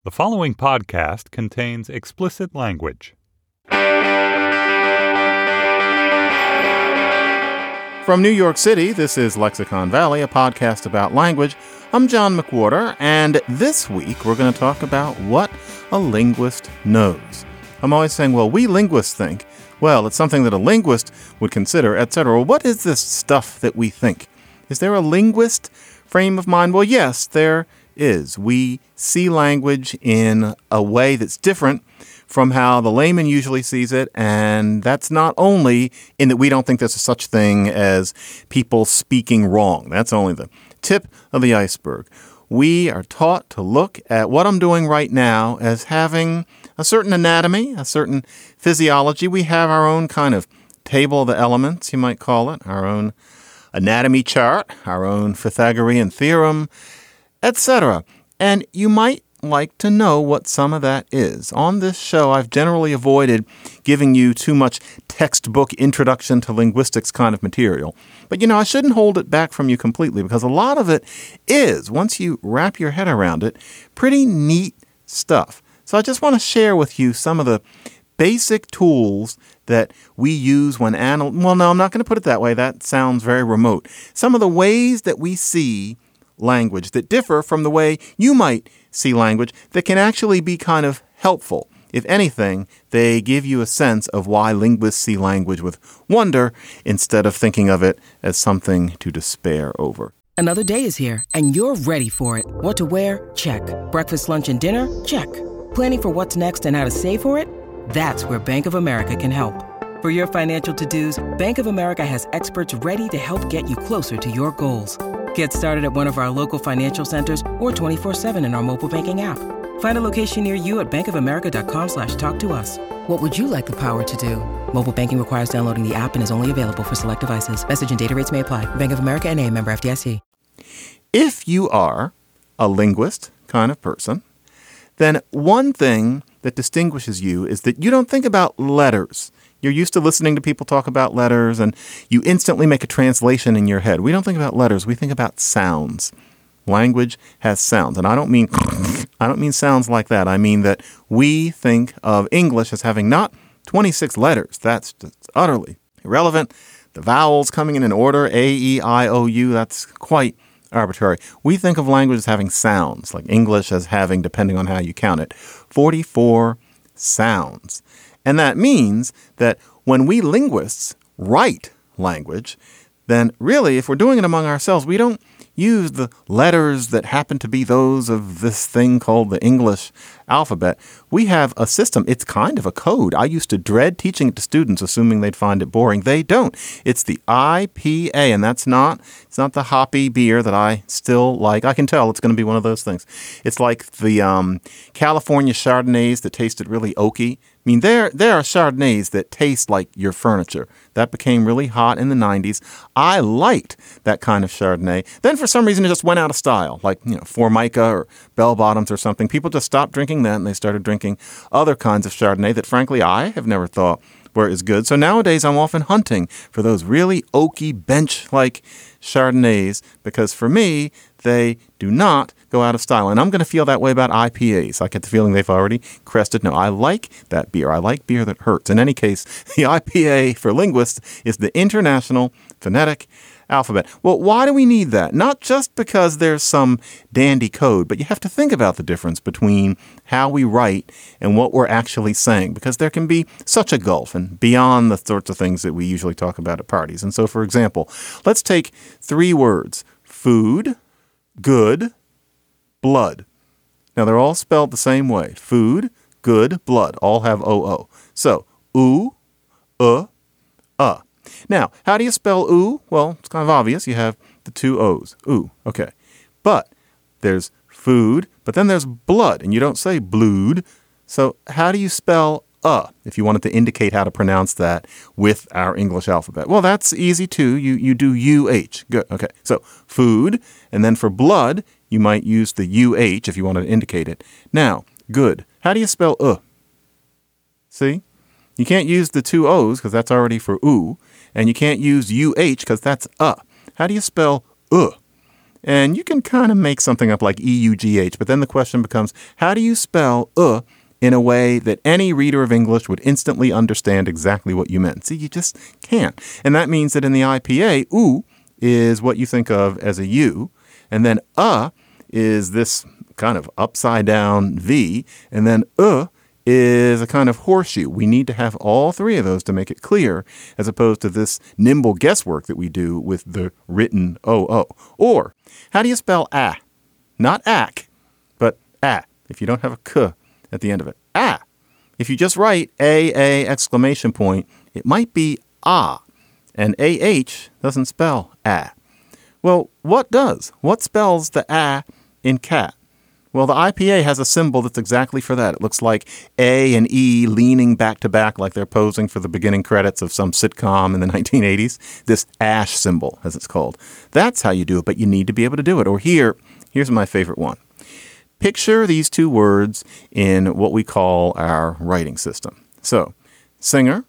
The following podcast contains explicit language. From New York City, this is Lexicon Valley, a podcast about language. I'm John McWhorter, and this week we're going to talk about what a linguist knows. I'm always saying, well, we linguists think. Well, it's something that a linguist would consider, etc. Well, what is this stuff that we think? Is there a linguist frame of mind? Well, yes, there is. We see language in a way that's different from how the layman usually sees it. And that's not only in that we don't think there's such thing as people speaking wrong. That's only the tip of the iceberg. We are taught to look at what I'm doing right now as having a certain anatomy, a certain physiology. We have our own kind of table of the elements, you might call it, our own anatomy chart, our own Pythagorean theorem, etc. And you might like to know what some of that is. On this show, I've generally avoided giving you too much textbook introduction to linguistics kind of material. But, I shouldn't hold it back from you completely because a lot of it is, once you wrap your head around it, pretty neat stuff. So I just want to share with you some of the basic tools that we use when well, no, I'm not going to put it that way. That sounds very remote. Some of the ways that we see language that differ from the way you might see language that can actually be kind of helpful. If anything, they give you a sense of why linguists see language with wonder instead of thinking of it as something to despair over. Another day is here, and you're ready for it. What to wear? Check. Breakfast, lunch, and dinner? Check. Planning for what's next and how to save for it? That's where Bank of America can help. For your financial to-dos, Bank of America has experts ready to help get you closer to your goals. Get started at one of our local financial centers or 24/7 in our mobile banking app. Find a location near you at bankofamerica.com/talktous. What would you like the power to do? Mobile banking requires downloading the app and is only available for select devices. Message and data rates may apply. Bank of America N.A., member FDIC. If you are a linguist kind of person, then one thing that distinguishes you is that you don't think about letters. You're used to listening to people talk about letters and you instantly make a translation in your head. We don't think about letters. We think about sounds. Language has sounds. And I don't mean sounds like that. I mean that we think of English as having not 26 letters. That's just utterly irrelevant. The vowels coming in order, A, E, I, O, U, that's quite arbitrary. We think of language as having sounds, like English as having, depending on how you count it, 44 sounds. And that means that when we linguists write language, then really, if we're doing it among ourselves, we don't use the letters that happen to be those of this thing called the English alphabet. We have a system. It's kind of a code. I used to dread teaching it to students, assuming they'd find it boring. They don't. It's the IPA, and it's not the hoppy beer that I still like. I can tell it's going to be one of those things. It's like the California Chardonnays that tasted really oaky. I mean, there are Chardonnays that taste like your furniture. That became really hot in the 90s. I liked that kind of Chardonnay. Then for some reason, it just went out of style, like, Formica or Bell Bottoms or something. People just stopped drinking that and they started drinking other kinds of Chardonnay that, frankly, I have never thought were as good. So nowadays, I'm often hunting for those really oaky, bench-like Chardonnays because for me, they do not go out of style. And I'm going to feel that way about IPAs. I get the feeling they've already crested. No, I like that beer. I like beer that hurts. In any case, the IPA for linguists is the International Phonetic Alphabet. Well, why do we need that? Not just because there's some dandy code, but you have to think about the difference between how we write and what we're actually saying, because there can be such a gulf and beyond the sorts of things that we usually talk about at parties. And so, for example, let's take 3 words: food, good, blood. Now, they're all spelled the same way. Food, good, blood. All have O-O. So, oo, Now, how do you spell oo? Well, it's kind of obvious. You have the 2 O's. Ooh, okay. But there's food, but then there's blood, and you don't say blood. So how do you spell if you wanted to indicate how to pronounce that with our English alphabet? Well, that's easy too. You do UH. Good. Okay. So food, and then for blood, you might use the UH if you wanted to indicate it. Now, good. How do you spell See? You can't use the 2 O's because that's already for oo, and you can't use UH because that's How do you spell And you can kind of make something up like E-U-G-H, but then the question becomes, how do you spell in a way that any reader of English would instantly understand exactly what you meant? See, you just can't. And that means that in the IPA, oo is what you think of as a U, and then is this kind of upside down V, and then is a kind of horseshoe. We need to have all three of those to make it clear, as opposed to this nimble guesswork that we do with the written O-O. Or, how do you spell a? Not ack, but a, if you don't have a k at the end of it. A. If you just write A exclamation point, it might be ah, and AH doesn't spell a. Well, what does? What spells the a in cat? Well, the IPA has a symbol that's exactly for that. It looks like A and E leaning back to back like they're posing for the beginning credits of some sitcom in the 1980s. This ash symbol, as it's called. That's how you do it, but you need to be able to do it. Or here's my favorite one. Picture these two words in what we call our writing system. So, singer,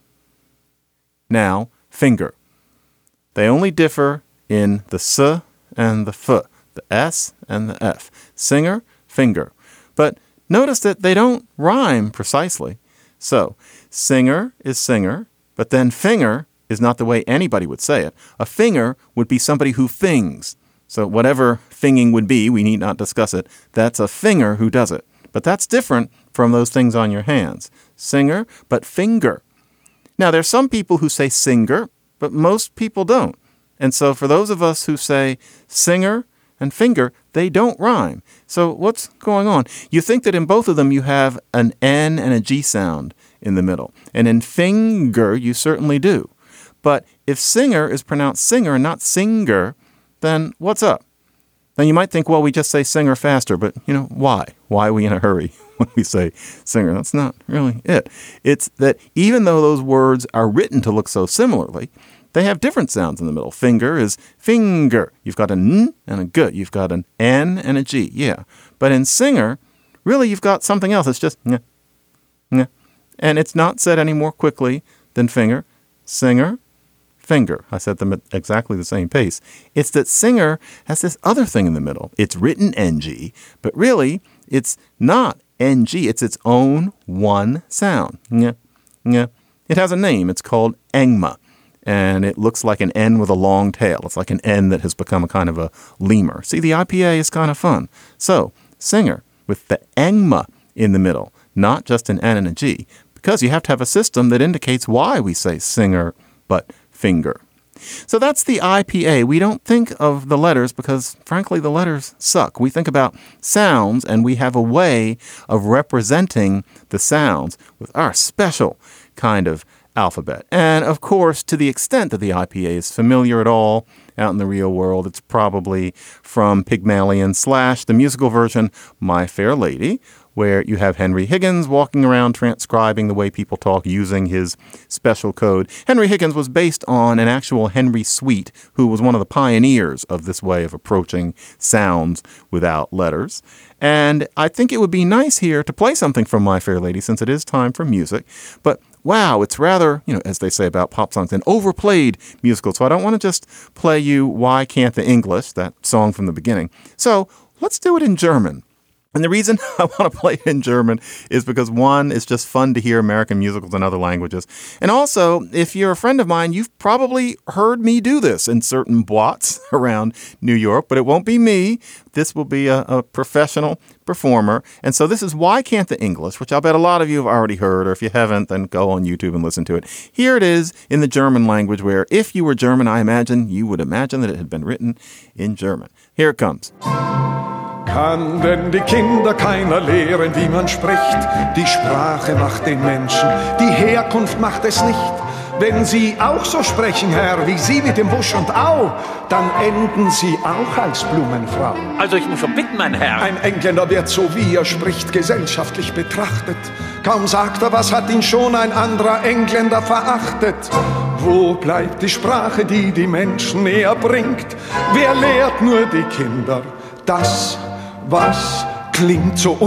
now finger. They only differ in the s and the f, the s and the f. Singer, finger. But notice that they don't rhyme precisely. So, singer is singer, but then finger is not the way anybody would say it. A finger would be somebody who fings. So whatever finging would be, we need not discuss it. That's a finger who does it. But that's different from those things on your hands. Singer, but finger. Now, there's some people who say singer, but most people don't. And so for those of us who say singer and finger, they don't rhyme. So what's going on? You think that in both of them you have an N and a G sound in the middle. And in finger, you certainly do. But if singer is pronounced singer and not singer, then what's up? Then you might think, well, we just say singer faster, but why? Why are we in a hurry when we say singer? That's not really it. It's that even though those words are written to look so similarly, they have different sounds in the middle. Finger is finger. You've got an N and a G. You've got an N and a G. Yeah. But in singer, really you've got something else. It's just nyeh, nyeh. And it's not said any more quickly than finger. Singer, finger. I said them at exactly the same pace. It's that singer has this other thing in the middle. It's written NG, but really it's not NG. It's its own one sound. Nyeh, nyeh. It has a name. It's called engma. And it looks like an N with a long tail. It's like an N that has become a kind of a lemur. See, the IPA is kind of fun. So, singer with the engma in the middle, not just an N and a G, because you have to have a system that indicates why we say singer but finger. So that's the IPA. We don't think of the letters because, frankly, the letters suck. We think about sounds, and we have a way of representing the sounds with our special kind of alphabet. And, of course, to the extent that the IPA is familiar at all out in the real world, it's probably from Pygmalion / the musical version, My Fair Lady, where you have Henry Higgins walking around transcribing the way people talk using his special code. Henry Higgins was based on an actual Henry Sweet, who was one of the pioneers of this way of approaching sounds without letters. And I think it would be nice here to play something from My Fair Lady since it is time for music. But wow, it's rather, as they say about pop songs, an overplayed musical. So I don't want to just play you Why Can't the English, that song from the beginning. So let's do it in German. And the reason I want to play it in German is because, one, it's just fun to hear American musicals in other languages. And also, if you're a friend of mine, you've probably heard me do this in certain boîtes around New York, but it won't be me. This will be a professional performer. And so this is Why Can't the English, which I'll bet a lot of you have already heard, or if you haven't, then go on YouTube and listen to it. Here it is in the German language, where if you were German, I imagine you would imagine that it had been written in German. Here it comes. Kann denn die Kinder keiner lehren, wie man spricht? Die Sprache macht den Menschen, die Herkunft macht es nicht. Wenn Sie auch so sprechen, Herr, wie Sie mit dem Busch und Au, dann enden Sie auch als Blumenfrau. Also ich muss schon bitten, mein Herr. Ein Engländer wird so, wie er spricht, gesellschaftlich betrachtet. Kaum sagt er, was hat ihn schon ein anderer Engländer verachtet. Wo bleibt die Sprache, die die Menschen näher bringt? Wer lehrt nur die Kinder das, was klingt so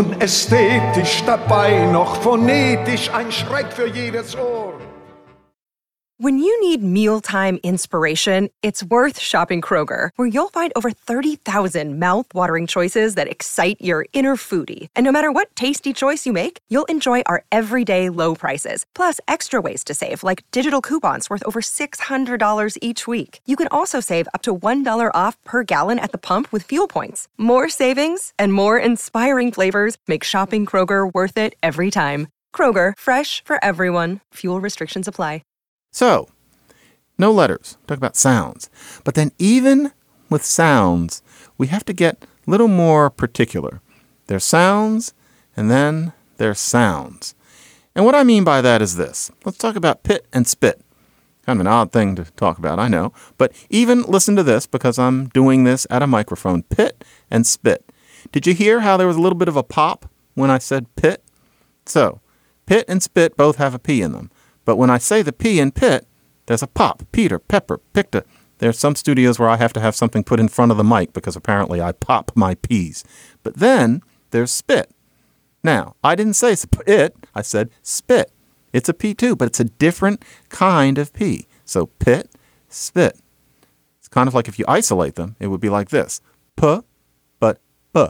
unästhetisch, dabei noch phonetisch, ein Schreck für jedes Ohr. When you need mealtime inspiration, it's worth shopping Kroger, where you'll find over 30,000 mouth-watering choices that excite your inner foodie. And no matter what tasty choice you make, you'll enjoy our everyday low prices, plus extra ways to save, like digital coupons worth over $600 each week. You can also save up to $1 off per gallon at the pump with fuel points. More savings and more inspiring flavors make shopping Kroger worth it every time. Kroger, fresh for everyone. Fuel restrictions apply. So, no letters. Talk about sounds. But then even with sounds, we have to get a little more particular. There's sounds, and then there's sounds. And what I mean by that is this. Let's talk about pit and spit. Kind of an odd thing to talk about, I know. But even listen to this, because I'm doing this at a microphone. Pit and spit. Did you hear how there was a little bit of a pop when I said pit? So, pit and spit both have a P in them. But when I say the P in pit, there's a pop. Peter, pepper, picta. There's some studios where I have to have something put in front of the mic because apparently I pop my P's. But then there's spit. Now, I didn't say spit. I said spit. It's a P too, but it's a different kind of P. So pit, spit. It's kind of like if you isolate them, it would be like this. P, but P.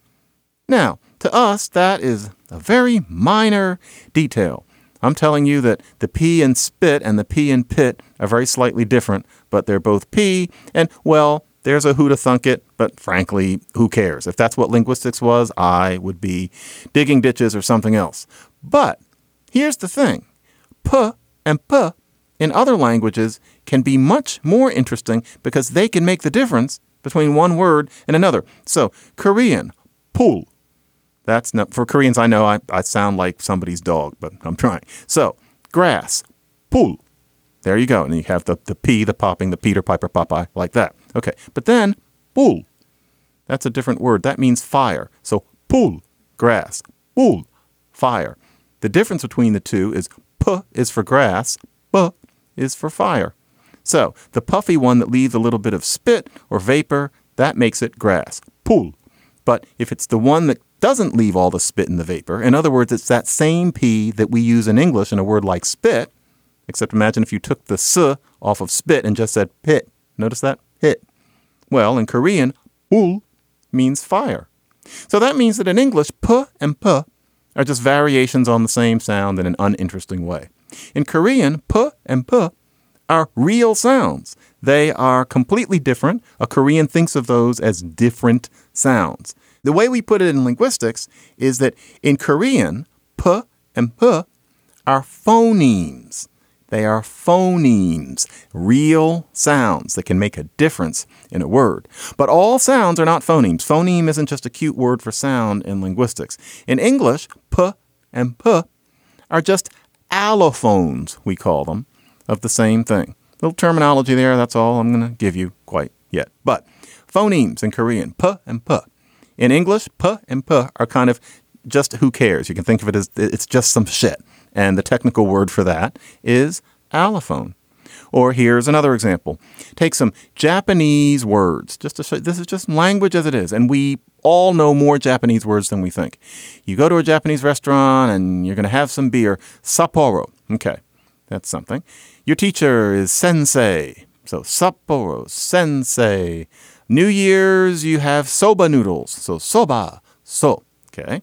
Now, to us, that is a very minor detail. I'm telling you that the P in spit and the P in pit are very slightly different, but they're both P. And, well, there's a who'da thunk it, but frankly, who cares? If that's what linguistics was, I would be digging ditches or something else. But here's the thing. P and P in other languages can be much more interesting because they can make the difference between one word and another. So, Korean, pul. That's not for Koreans. I know I sound like somebody's dog, but I'm trying. So grass, pul. There you go. And you have the P, the popping, the Peter Piper Popeye, like that. Okay. But then pul. That's a different word. That means fire. So pul, grass, pul, fire. The difference between the two is P is for grass, P is for fire. So the puffy one that leaves a little bit of spit or vapor, that makes it grass, pul. But if it's the one that doesn't leave all the spit and the vapor, in other words, it's that same P that we use in English in a word like spit, except imagine if you took the S off of spit and just said pit. Notice that? Hit. Well, in Korean, pul means fire. So that means that in English, P and P are just variations on the same sound in an uninteresting way. In Korean, P and P are real sounds. They are completely different. A Korean thinks of those as different sounds. The way we put it in linguistics is that in Korean, P and P are phonemes. They are phonemes, real sounds that can make a difference in a word. But all sounds are not phonemes. Phoneme isn't just a cute word for sound in linguistics. In English, P and P are just allophones, we call them, of the same thing. Little terminology there, that's all I'm going to give you quite yet. But phonemes in Korean, P and P. In English, P and P are kind of just who cares. You can think of it as it's just some shit. And the technical word for that is allophone. Or here's another example. Take some Japanese words. Just to show, this is just language as it is. And we all know more Japanese words than we think. You go to a Japanese restaurant and you're going to have some beer. Sapporo. Okay, that's something. Your teacher is sensei. So Sapporo, sensei. New Year's, you have soba noodles. So soba, so. Okay.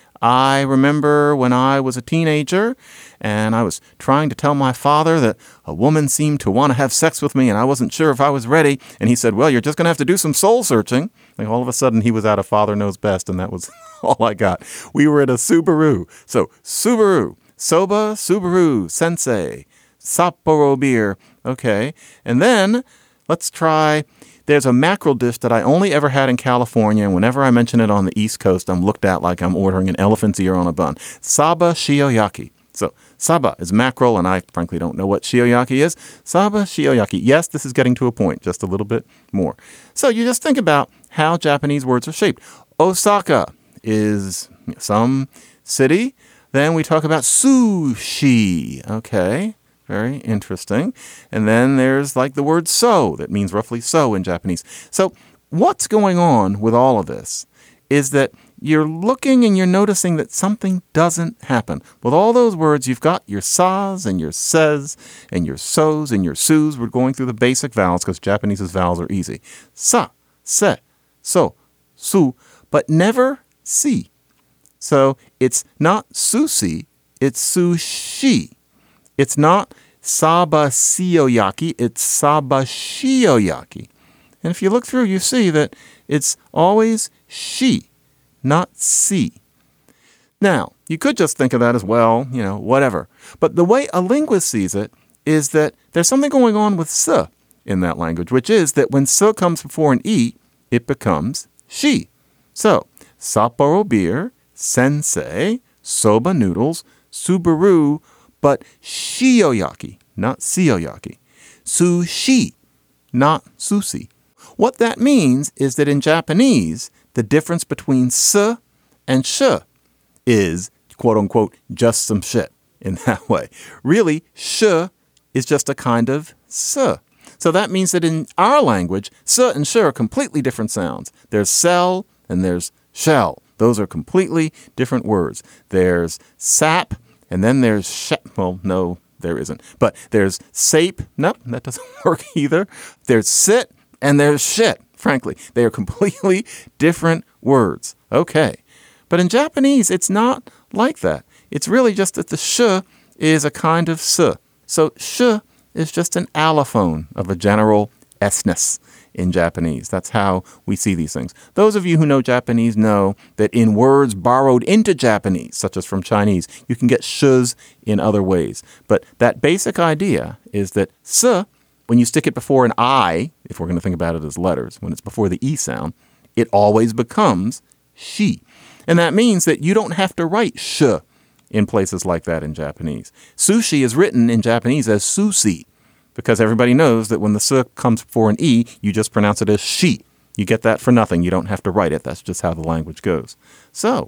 I remember when I was a teenager and I was trying to tell my father that a woman seemed to want to have sex with me and I wasn't sure if I was ready. And he said, well, you're just going to have to do some soul searching. Like all of a sudden he was out of Father Knows Best and that was all I got. We were at a Subaru. So Subaru, soba, Subaru, sensei, Sapporo beer. Okay. And then let's try... There's a mackerel dish that I only ever had in California, and whenever I mention it on the East Coast, I'm looked at like I'm ordering an elephant's ear on a bun. Saba shioyaki. So saba is mackerel, and I frankly don't know what shioyaki is. Saba shioyaki. Yes, this is getting to a point, just a little bit more. So you just think about how Japanese words are shaped. Osaka is some city. Then we talk about sushi. Okay. Very interesting. And then there's like the word so that means roughly so in Japanese. So what's going on with all of this is that you're looking and you're noticing that something doesn't happen. With all those words, you've got your sa's and your says and your so's and your su's. We're going through the basic vowels because Japanese's vowels are easy. Sa, se, so, su, but never si. So it's not sushi, it's sushi. It's not sabashiyaki, it's sabashiyaki. And if you look through, you see that it's always she, not si. Now, you could just think of that as, well, whatever. But the way a linguist sees it is that there's something going on with s in that language, which is that when s comes before an e, it becomes she. So, Sapporo beer, sensei, soba noodles, Subaru, but shioyaki, not sioyaki. Sushi, not sushi. What that means is that in Japanese, the difference between s and sh is, quote unquote, just some shit in that way. Really, sh is just a kind of s. So that means that in our language, s and sh are completely different sounds. There's cell and there's shell. Those are completely different words. There's sap and then there's well, no, there isn't. But there's sape. Nope, that doesn't work either. There's sit and there's shit. Frankly, they are completely different words. Okay. But in Japanese, it's not like that. It's really just that the sh is a kind of s. So sh is just an allophone of a general s-ness in Japanese. That's how we see these things. Those of you who know Japanese know that in words borrowed into Japanese, such as from Chinese, you can get shs in other ways. But that basic idea is that s, when you stick it before an I, if we're going to think about it as letters, when it's before the E sound, it always becomes she. And that means that you don't have to write sh in places like that in Japanese. Sushi is written in Japanese as sushi because everybody knows that when the s comes before an E, you just pronounce it as she. You get that for nothing. You don't have to write it. That's just how the language goes. So,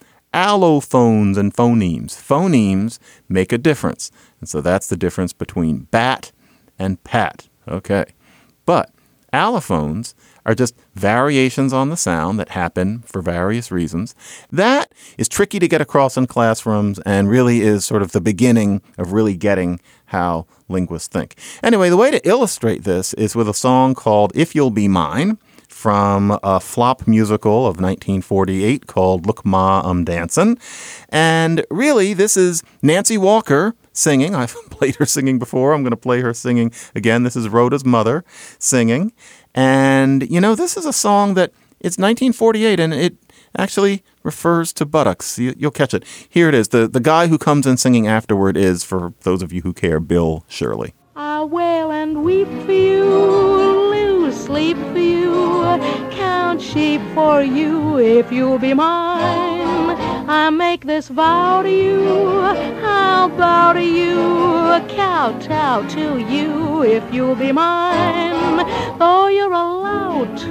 allophones and phonemes. Phonemes make a difference. And so that's the difference between bat and pat. Okay. But allophones are just variations on the sound that happen for various reasons. That is tricky to get across in classrooms and really is sort of the beginning of really getting how linguists think. Anyway, the way to illustrate this is with a song called If You'll Be Mine from a flop musical of 1948 called Look Ma, I'm Dancin'. And really, this is Nancy Walker singing. I've played her singing before. I'm going to play her singing again. This is Rhoda's mother singing. And, this is a song that it's 1948 and it actually refers to buttocks. You'll catch it. Here it is. The guy who comes in singing afterward is, for those of you who care, Bill Shirley. I wail and weep for you, lose sleep for you, count sheep for you if you'll be mine. I make this vow to you, I'll bow to you, kowtow to you if you'll be mine. Though you're a lout,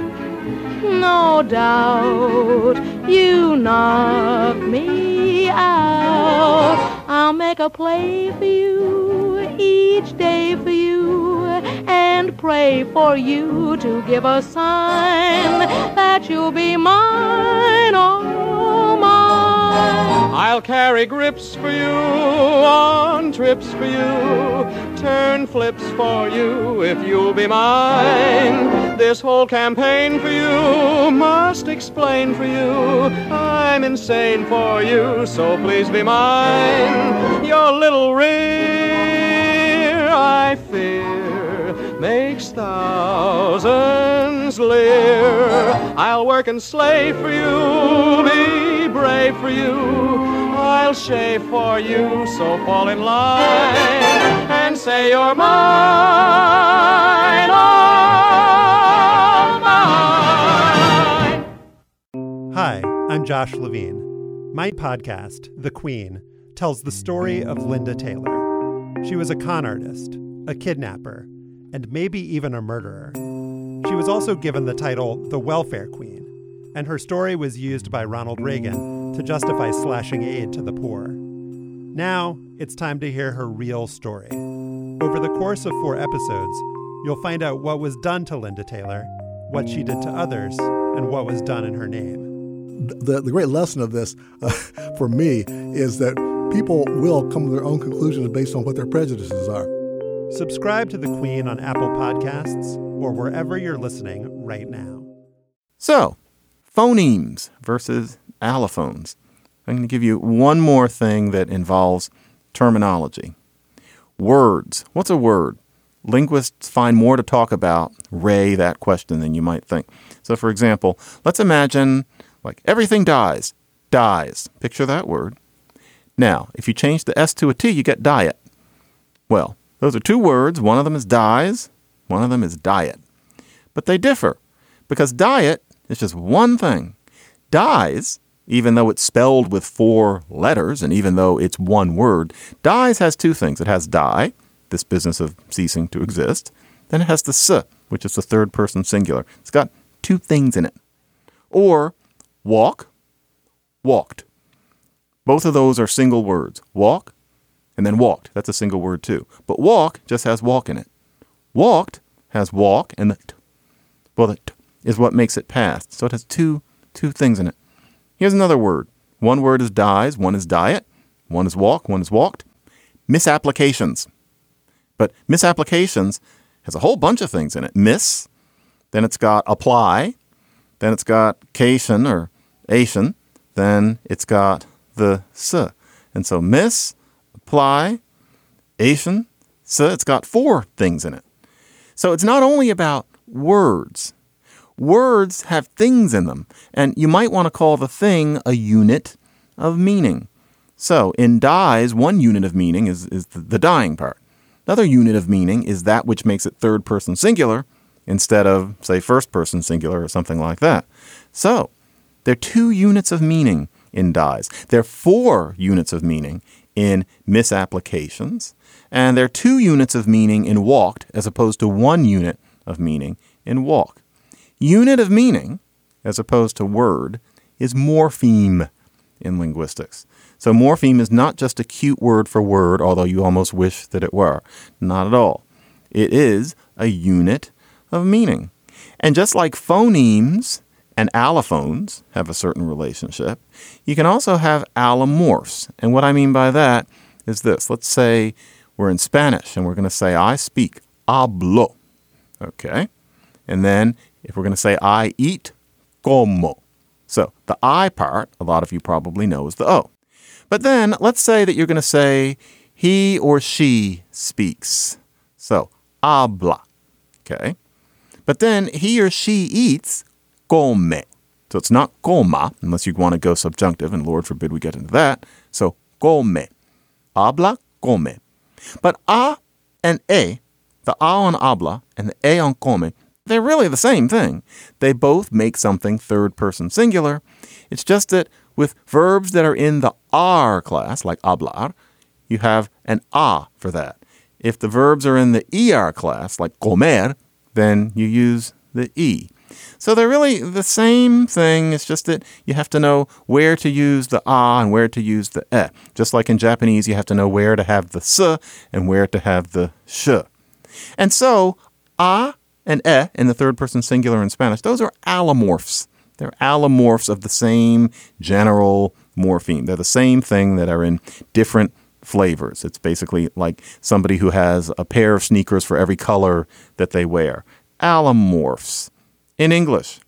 no doubt, you knock me out. I'll make a play for you, each day for you, and pray for you to give a sign that you'll be mine, oh mine. I'll carry grips for you, on trips for you, turn flips for you if you'll be mine. This whole campaign for you must explain for you. I'm insane for you, so please be mine. Your little rear, I fear, makes thousands leer. I'll work and slave for you, be brave for you. I'll shave for you, so fall in line and say you're mine, oh, mine. Hi, I'm Josh Levine. My podcast, The Queen, tells the story of Linda Taylor. She was a con artist, a kidnapper, and maybe even a murderer. She was also given the title the Welfare Queen, and her story was used by Ronald Reagan to justify slashing aid to the poor. Now, it's time to hear her real story. Over the course of 4 episodes, you'll find out what was done to Linda Taylor, what she did to others, and what was done in her name. the great lesson of this for me is that people will come to their own conclusions based on what their prejudices are. Subscribe to The Queen on Apple Podcasts or wherever you're listening right now. So, phonemes versus allophones. I'm going to give you one more thing that involves terminology. Words. What's a word? Linguists find more to talk about that question than you might think. So, for example, let's imagine like everything dies. Dies. Picture that word. Now, if you change the S to a T, you get diet. Well, those are two words. One of them is dies. One of them is diet. But they differ because diet is just one thing. Dies, even though it's spelled with 4 letters and even though it's one word, dies has two things. It has die, this business of ceasing to exist. Then it has the s, which is the third person singular. It's got 2 things in it. Or walk, walked. Both of those are single words. Walk and then walked. That's a single word too. But walk just has walk in it. Walked has walk and the t. Well, the t is what makes it past. So it has two things in it. Here's another word. One word is dies. One is diet. One is walk. One is walked. Misapplications. But misapplications has a whole bunch of things in it. Miss. Then it's got apply. Then it's got cation or ation. Then it's got the s. And so miss, apply, ation, s. It's got 4 things in it. So it's not only about words. Words have things in them. And you might want to call the thing a unit of meaning. So in dies, one unit of meaning is the dying part. Another unit of meaning is that which makes it third person singular instead of, say, first person singular or something like that. So there are 2 units of meaning in dies. There are 4 units of meaning in misapplications. And there are 2 units of meaning in walked as opposed to 1 unit of meaning in walk. Unit of meaning, as opposed to word, is morpheme in linguistics. So morpheme is not just a cute word for word, although you almost wish that it were. Not at all. It is a unit of meaning. And just like phonemes and allophones have a certain relationship, you can also have allomorphs. And what I mean by that is this. Let's say we're in Spanish and we're going to say, I speak, hablo. Okay? And then if we're going to say, I eat, como. So the I part, a lot of you probably know, is the O. But then let's say that you're going to say, he or she speaks. So habla. Okay? But then he or she eats, come. So it's not coma, unless you want to go subjunctive, and Lord forbid we get into that. So come. Habla, come. But a and e, the a on habla and the e on come, they're really the same thing. They both make something third person singular. It's just that with verbs that are in the ar class, like hablar, you have an a for that. If the verbs are in the er class, like comer, then you use the e. So they're really the same thing. It's just that you have to know where to use the a and where to use the e. Just like in Japanese, you have to know where to have the s and where to have the sh. And so a and e in the third person singular in Spanish, those are allomorphs. They're allomorphs of the same general morpheme. They're the same thing that are in different flavors. It's basically like somebody who has a pair of sneakers for every color that they wear. Allomorphs. In English,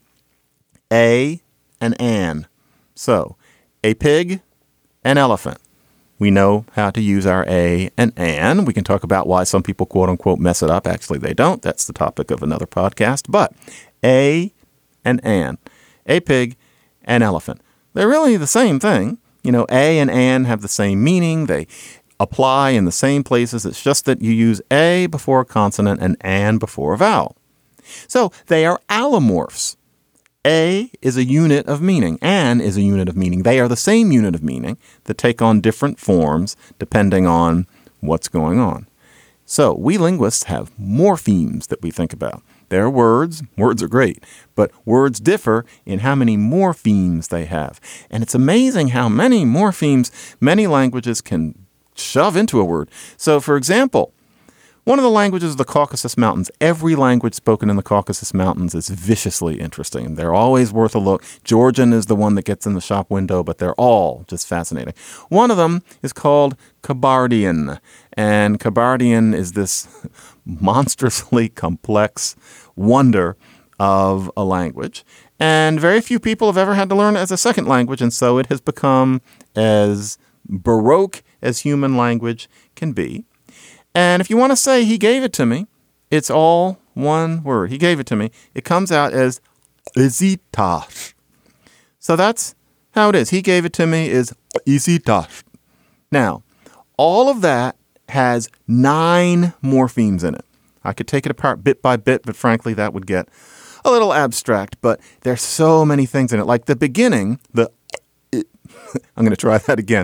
a and an. So, a pig, an elephant. We know how to use our a and an. We can talk about why some people, quote unquote, mess it up. Actually, they don't. That's the topic of another podcast. But a and an. A pig, an elephant. They're really the same thing. You know, a and an have the same meaning. They apply in the same places. It's just that you use a before a consonant and an before a vowel. So they are allomorphs. A is a unit of meaning. An is a unit of meaning. They are the same unit of meaning that take on different forms depending on what's going on. So we linguists have morphemes that we think about. There are words. Words are great. But words differ in how many morphemes they have. And it's amazing how many morphemes many languages can shove into a word. So, for example, One of the languages of the Caucasus Mountains. Every language spoken in the Caucasus Mountains is viciously interesting. They're always worth a look. Georgian is the one that gets in the shop window, but they're all just fascinating. One of them is called Kabardian. And Kabardian is this monstrously complex wonder of a language. And very few people have ever had to learn it as a second language. And so it has become as Baroque as human language can be. And if you want to say he gave it to me, it's all one word. He gave it to me. It comes out as Izitash. So that's how it is. He gave it to me is Izitash. Now, all of that has 9 morphemes in it. I could take it apart bit by bit, but frankly, that would get a little abstract. But there's so many things in it. Like the beginning, I'm going to try that again.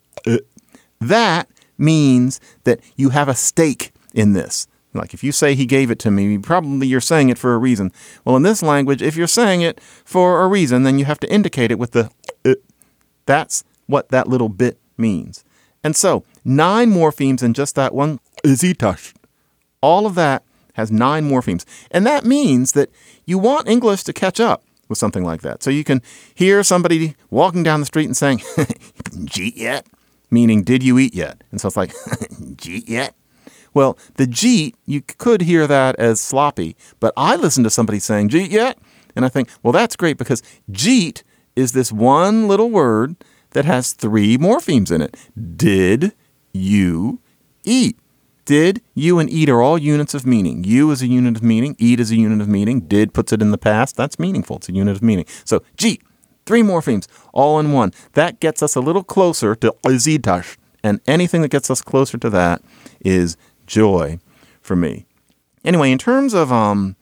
That means that you have a stake in this. Like if you say he gave it to me, probably you're saying it for a reason. Well, in this language, if you're saying it for a reason, then you have to indicate it with the that's what that little bit means. And so 9 morphemes in just that one izitash. All of that has 9 morphemes. And that means that you want English to catch up with something like that. So you can hear somebody walking down the street and saying, "Jeet yet?" Meaning, did you eat yet? And so it's like, jeet yet? Well, the jeet, you could hear that as sloppy, but I listen to somebody saying, jeet yet? And I think, well, that's great because jeet is this one little word that has 3 morphemes in it. Did you eat? Did, you, and eat are all units of meaning. You is a unit of meaning. Eat is a unit of meaning. Did puts it in the past. That's meaningful. It's a unit of meaning. So, jeet. 3 morphemes, all in one. That gets us a little closer to izitash. And anything that gets us closer to that is joy for me. Anyway, in terms of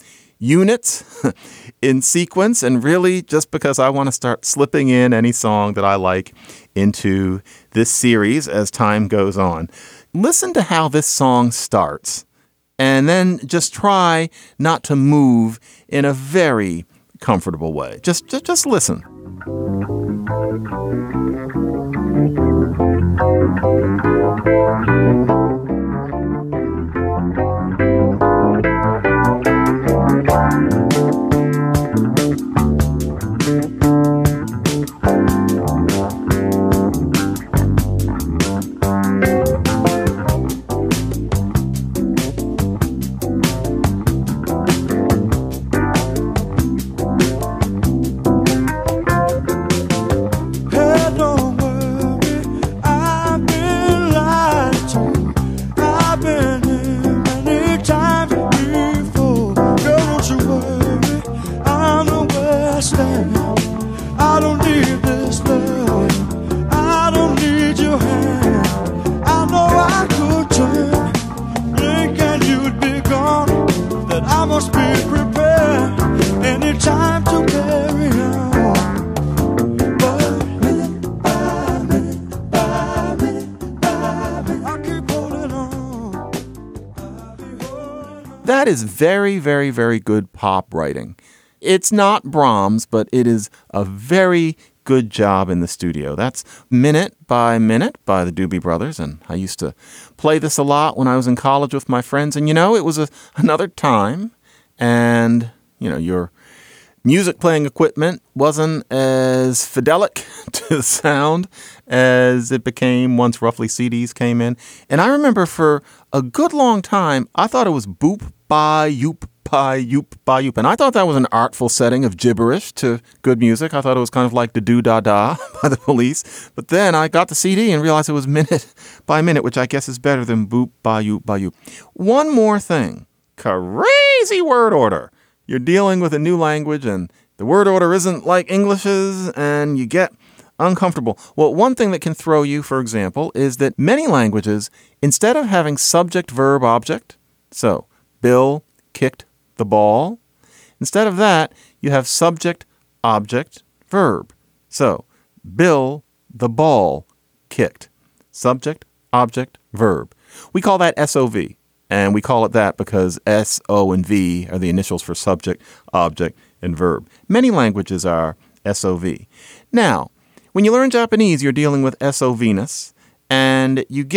units in sequence, and really just because I want to start slipping in any song that I like into this series as time goes on, listen to how this song starts. And then just try not to move in a very comfortable way. Just listen. That is very, very, very good pop writing. It's not Brahms, but it is a very good job in the studio. That's Minute by Minute by the Doobie Brothers, and I used to play this a lot when I was in college with my friends, and it was another time, and your music playing equipment wasn't as fidelic to the sound as it became once roughly CDs came in. And I remember for a good long time, I thought it was boop, ba, yoop, pa, yoop, ba, yoop. And I thought that was an artful setting of gibberish to good music. I thought it was kind of like the do-da-da by the Police. But then I got the CD and realized it was minute by minute, which I guess is better than boop, ba, yoop, ba, yoop. One more thing. Crazy word order. You're dealing with a new language and the word order isn't like English's and you get uncomfortable. Well, one thing that can throw you, for example, is that many languages, instead of having subject, verb, object, so Bill kicked the ball, instead of that, you have subject, object, verb. So Bill the ball kicked. Subject, object, verb. We call that SOV. And we call it that because S, O, and V are the initials for subject, object, and verb. Many languages are SOV. Now, when you learn Japanese, you're dealing with SOV-ness, and you get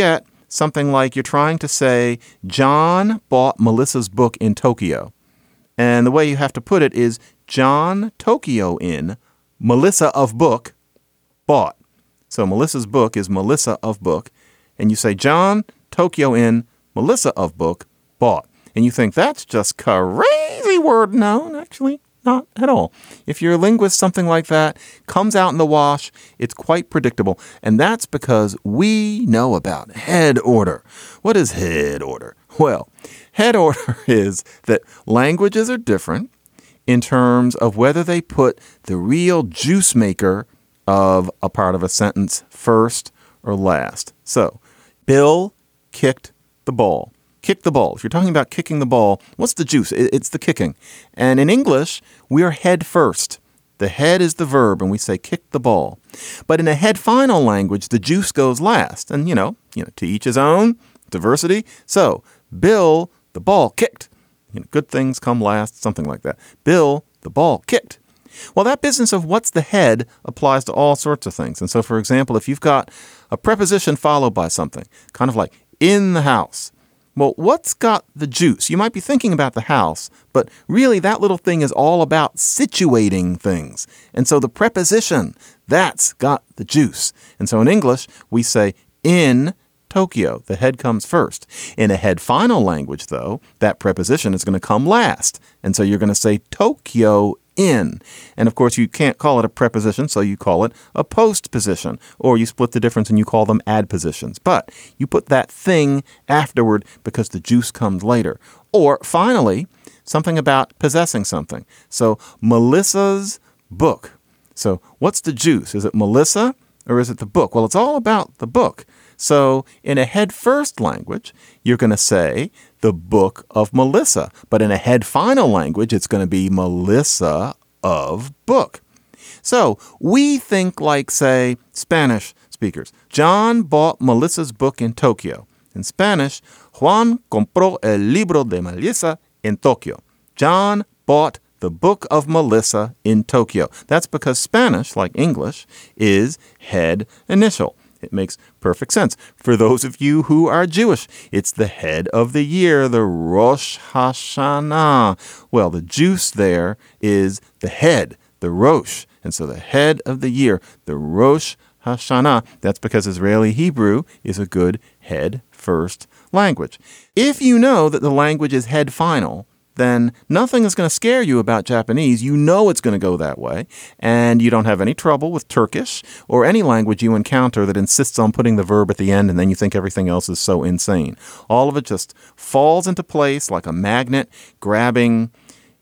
something like you're trying to say, John bought Melissa's book in Tokyo. And the way you have to put it is John Tokyo in Melissa of book bought. So Melissa's book is Melissa of book. And you say John Tokyo in Melissa of book bought. And you think that's just crazy word. No, actually not at all. If you're a linguist, something like that comes out in the wash. It's quite predictable. And that's because we know about head order. What is head order? Well, head order is that languages are different in terms of whether they put the real juice maker of a part of a sentence first or last. So, Bill kicked the ball. Kick the ball. If you're talking about kicking the ball, what's the juice? It's the kicking. And in English, we're head first. The head is the verb, and we say kick the ball. But in a head final language, the juice goes last. And, you know, to each his own, diversity. So, Bill, the ball kicked. Good things come last, something like that. Bill, the ball kicked. Well, that business of what's the head applies to all sorts of things. And so, for example, if you've got a preposition followed by something, kind of like in the house, well, what's got the juice? You might be thinking about the house, but really that little thing is all about situating things. And so the preposition, that's got the juice. And so in English, we say in Tokyo. The head comes first. In a head final language, though, that preposition is going to come last. And so you're going to say Tokyo in. And of course, you can't call it a preposition, so you call it a postposition. Or you split the difference and you call them adpositions. But you put that thing afterward because the juice comes later. Or finally, something about possessing something. So Melissa's book. So what's the juice? Is it Melissa or is it the book? Well, it's all about the book. So in a head first language, you're going to say the book of Melissa. But in a head final language, it's going to be Melissa of book. So we think like, say, Spanish speakers. John bought Melissa's book in Tokyo. In Spanish, Juan compró el libro de Melissa en Tokyo. John bought the book of Melissa in Tokyo. That's because Spanish, like English, is head initial. It makes perfect sense. For those of you who are Jewish, it's the head of the year, the Rosh Hashanah. Well, the juice there is the head, the Rosh. And so the head of the year, the Rosh Hashanah, that's because Israeli Hebrew is a good head first language. If you know that the language is head final, then nothing is going to scare you about Japanese. You know it's going to go that way. And you don't have any trouble with Turkish or any language you encounter that insists on putting the verb at the end and then you think everything else is so insane. All of it just falls into place like a magnet grabbing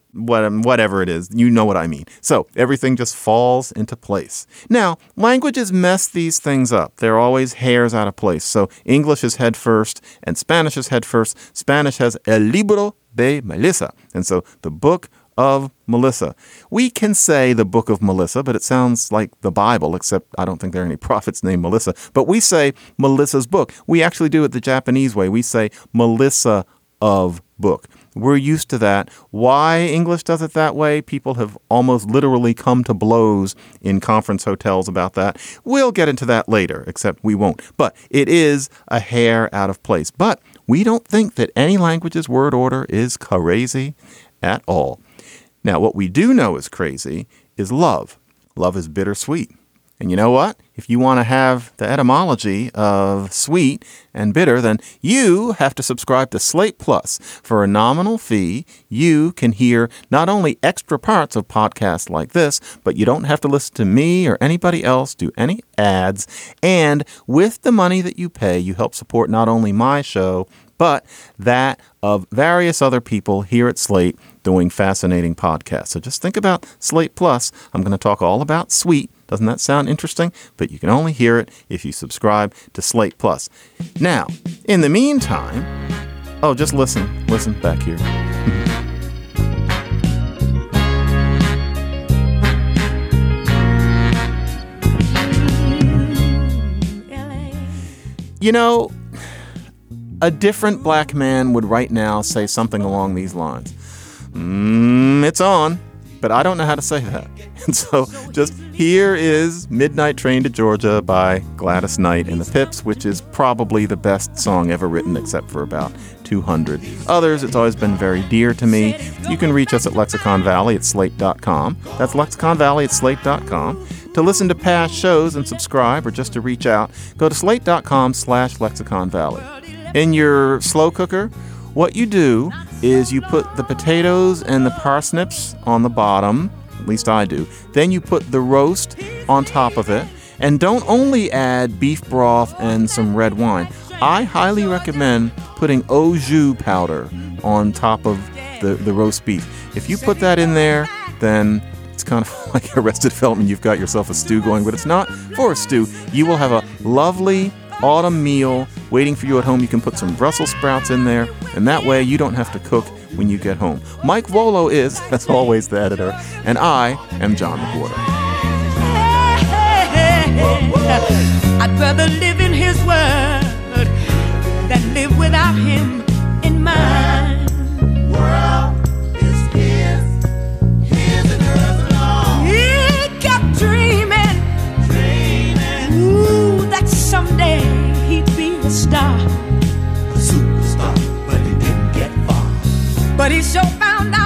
whatever it is. You know what I mean. So everything just falls into place. Now, languages mess these things up. They're always hairs out of place. So English is head first and Spanish is head first. Spanish has el libro de Melissa. And so the book of Melissa. We can say the book of Melissa, but it sounds like the Bible, except I don't think there are any prophets named Melissa. But we say Melissa's book. We actually do it the Japanese way. We say Melissa of book. We're used to that. Why English does it that way? People have almost literally come to blows in conference hotels about that. We'll get into that later, except we won't. But it is a hair out of place. But we don't think that any language's word order is crazy at all. Now, what we do know is crazy is love. Love is bittersweet. And you know what? If you want to have the etymology of sweet and bitter, then you have to subscribe to Slate Plus. For a nominal fee, you can hear not only extra parts of podcasts like this, but you don't have to listen to me or anybody else do any ads. And with the money that you pay, you help support not only my show, but that of various other people here at Slate doing fascinating podcasts. So just think about Slate Plus. I'm going to talk all about sweet. Doesn't that sound interesting? But you can only hear it if you subscribe to Slate Plus. Now, in the meantime, just listen back here. You know, a different black man would right now say something along these lines. It's on, but I don't know how to say that. And so just Here is Midnight Train to Georgia by Gladys Knight and the Pips, which is probably the best song ever written except for about 200 others. It's always been very dear to me. You can reach us at Lexicon Valley at slate.com. That's Lexicon Valley at slate.com. To listen to past shows and subscribe or just to reach out, go to slate.com/Lexicon Valley. In your slow cooker, what you do is you put the potatoes and the parsnips on the bottom. At least I do. Then you put the roast on top of it. And don't only add beef broth and some red wine. I highly recommend putting au jus powder on top of the roast beef. If you put that in there, then it's kind of like Arrested Development. You've got yourself a stew going, but it's not for a stew. You will have a lovely autumn meal waiting for you at home. You can put some Brussels sprouts in there, and that way you don't have to cook when you get home. Mike Volo is, as always, the editor, and I am John McWhorter. I'd rather live in his world than live without him in mine. World is his and hers alone. He kept dreaming, ooh, that someday he'd be a star, a superstar, but he didn't get far. But he sure found out